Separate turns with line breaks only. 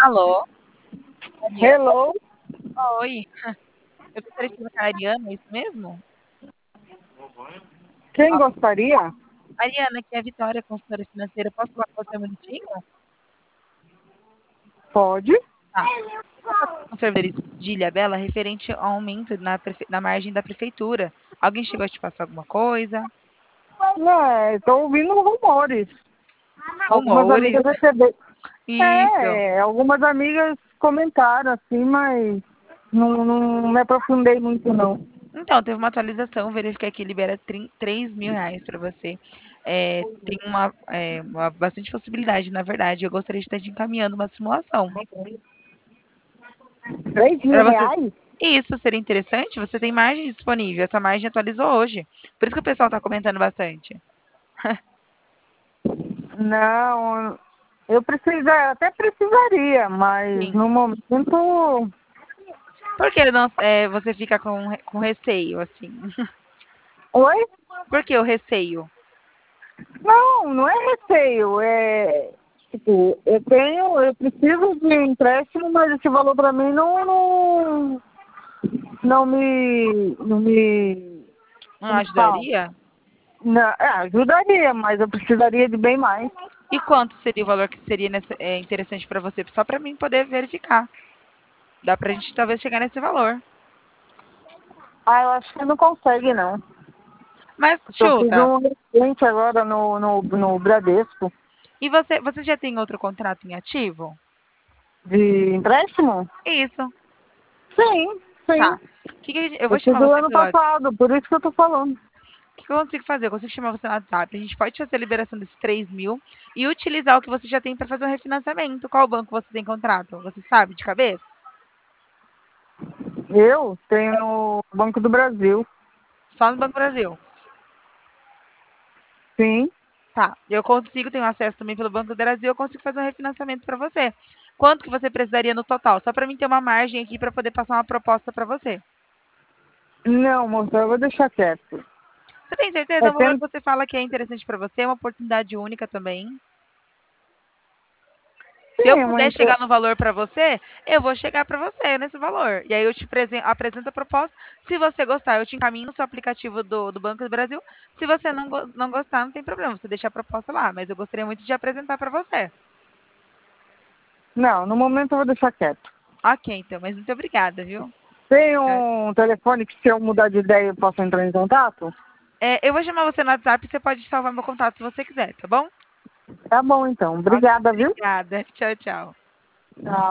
Alô, Ariana?
Hello,
Oi, eu gostaria de falar com a Ariana, é isso mesmo?
quem
Ó,
gostaria?
Ariana, aqui é a Vitória, consultora financeira. Posso falar com você um minutinho?
Pode.
Tá. Vou falar com o serviço de Ilhabela referente ao aumento na margem da prefeitura. Alguém chegou a te passar alguma coisa?
Estou ouvindo rumores. Algumas
Rumores?
amigas receberam.
Isso.
Algumas amigas comentaram assim, mas não me aprofundei muito não.
Então, teve uma atualização, verifiquei que libera R$ 3.000 para você. Tem bastante possibilidade, na verdade. Eu gostaria de estar te encaminhando uma simulação.
3 mil
Para você.
reais?
Isso seria interessante? Você tem margem disponível. Essa margem atualizou hoje. Por isso que o pessoal está comentando bastante.
Não, até precisaria, mas
Sim.
no momento.
Por que não, você fica com receio, assim?
Oi?
Por que o receio?
Não é receio, é. Tipo, eu preciso de empréstimo, mas esse valor para mim não me,
Não
como que fala?
ajudaria?
Não, ajudaria, mas eu precisaria de bem mais.
E quanto seria o valor que seria interessante para você? Só para mim poder verificar. Dá para a gente talvez chegar nesse valor.
Eu acho que não consegue, não.
Mas
Eu fiz
chuta.
um recente agora no Bradesco
E você já tem outro contrato em ativo?
de empréstimo?
Isso.
Sim, sim.
Tá. Eu
Eu
vou
fiz
chamar
do
você
ano
pelo WhatsApp.
passado, por isso que eu tô falando.
O que eu consigo fazer? Eu consigo chamar você no WhatsApp. A gente pode fazer a liberação desses 3.000 e utilizar o que você já tem para fazer um refinanciamento. Qual banco você tem contrato? Você sabe de cabeça?
Eu tenho no Banco do Brasil.
Só no Banco Brasil.
Sim.
Tá. Eu consigo, tenho acesso também pelo Banco do Brasil, eu consigo fazer um refinanciamento para você. Quanto que você precisaria no total? Só para mim ter uma margem aqui para poder passar uma proposta para você.
Não, moça, eu vou deixar quieto.
Você tem certeza?
É,
É um valor que
tem,
você fala que é interessante para você, é uma oportunidade única também. Se eu
sim,
puder
mas
chegar no valor para você, eu vou chegar para você nesse valor. E aí eu te apresento a proposta. Se você gostar, eu te encaminho no seu aplicativo do Banco do Brasil. Se você não gostar, não tem problema, você deixa a proposta lá. Mas eu gostaria muito de apresentar para você.
não, no momento eu vou deixar quieto.
Ok, então, mas muito obrigada, viu?
Tem um telefone que se eu mudar de ideia eu posso entrar em contato?
Eu vou chamar você no WhatsApp, você pode salvar meu contato se você quiser, tá bom?
Tá bom então.
Ok,
Obrigada, viu?
obrigada. Tchau, tchau.
Tchau.